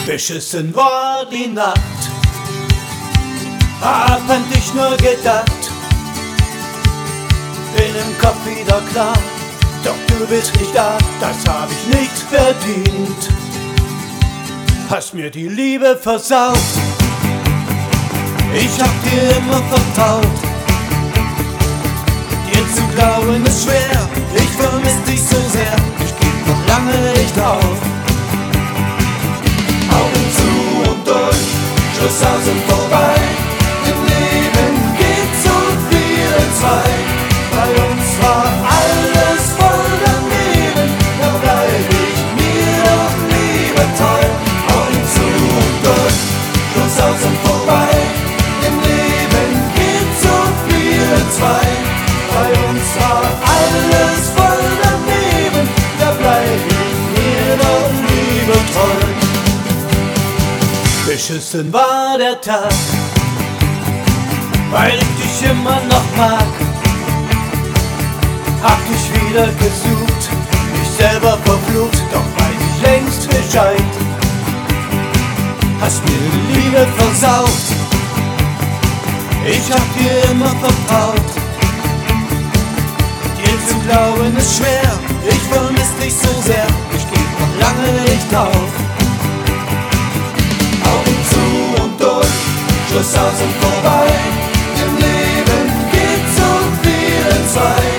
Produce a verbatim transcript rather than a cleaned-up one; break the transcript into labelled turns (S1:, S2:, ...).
S1: Beschissen war die Nacht, hab an dich nur gedacht, bin im Kopf wieder klar, doch du bist nicht da, das hab ich nicht verdient. Hast mir die Liebe versaut, ich hab dir immer vertraut. Dir zu glauben ist schwer, ich vermiss dich so sehr, ich geb noch lange nicht auf. Augen zu und durch, Schluss aus und vorbei. Im Leben geht so viel entzwei. Bei uns war alles voll daneben, da bleib ich mir doch lieber treu. Augen zu und durch, Schluss aus und vorbei. Im Leben geht so viel entzwei. Bei uns war alles voll daneben, da bleib ich mir doch lieber treu. Beschissen war der Tag, weil ich dich immer noch mag. Hab dich wieder gesucht, mich selber verflucht, doch weiß ich längst Bescheid. Hast mir die Liebe versaut, ich hab dir immer vertraut. Dir zu glauben ist schwer, ich vermiss dich so sehr, ich geb noch lange nicht auf. Augen zu und durch, Schluss aus und vorbei. Im Leben geht so viel entzwei.